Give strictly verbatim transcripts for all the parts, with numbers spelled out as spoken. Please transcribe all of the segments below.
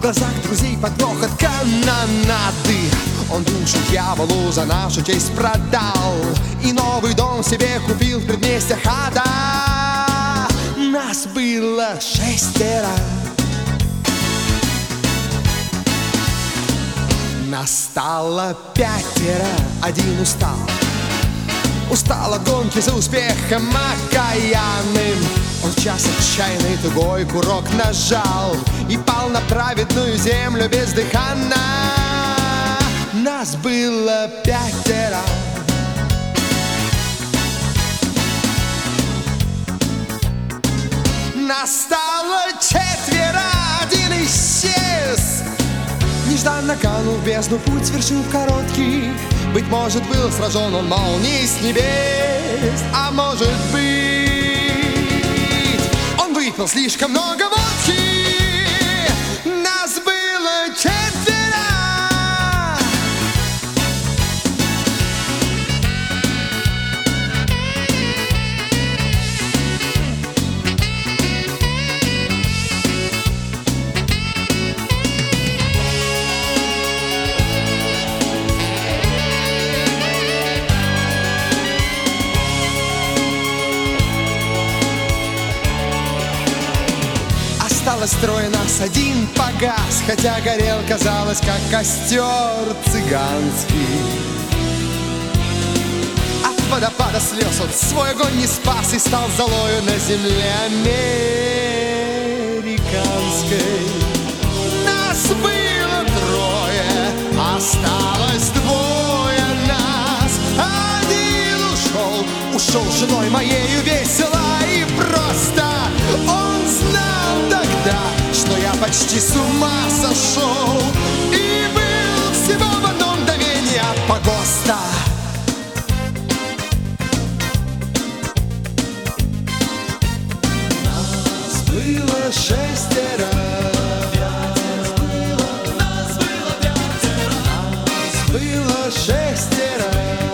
глазах друзей под грохот канонады. Он душу дьяволу за нашу честь продал и новый дом себе купил в предместьях ада. Нас было шестеро, нас стало пятеро. Один устал, устал от гонки за успехом окаянным. Он в час отчаянный тугой курок нажал и пал на праведную землю бездыханно. Нас было пятеро, нас стало четверо. Один исчез, нежданно канул в бездну, путь свершил короткий. Быть может, был сражен он молнией с небес, а может быть, он выпил слишком много водки. Нас было четверо. Осталось трое, нас один погас, хотя горел, казалось, как костер цыганский. От водопада слез он свой огонь не спас и стал золою на земле американской. Нас было трое, осталось двое нас. Один ушел, ушел с женой моею весело и просто. Он знал тогда, что я почти с ума сошел и был всего в одно мгновение от погоста. Нас было шестеро, нас было пятеро, нас было шестеро.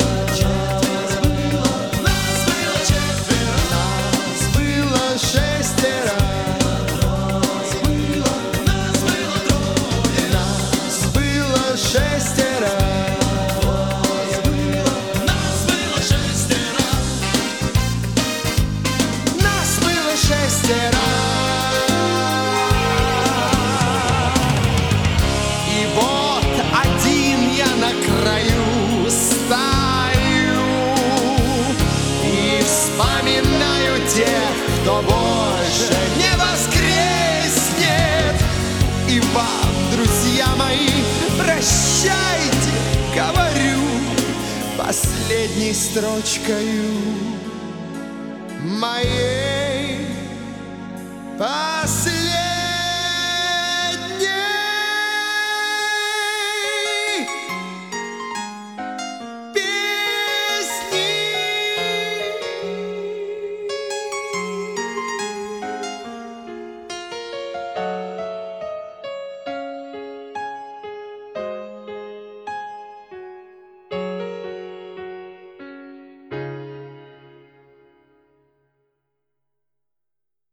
И вот один я на краю стою и вспоминаю тех, кто больше не воскреснет. И вам, друзья мои, прощайте, говорю последней строчкою моей. Пасы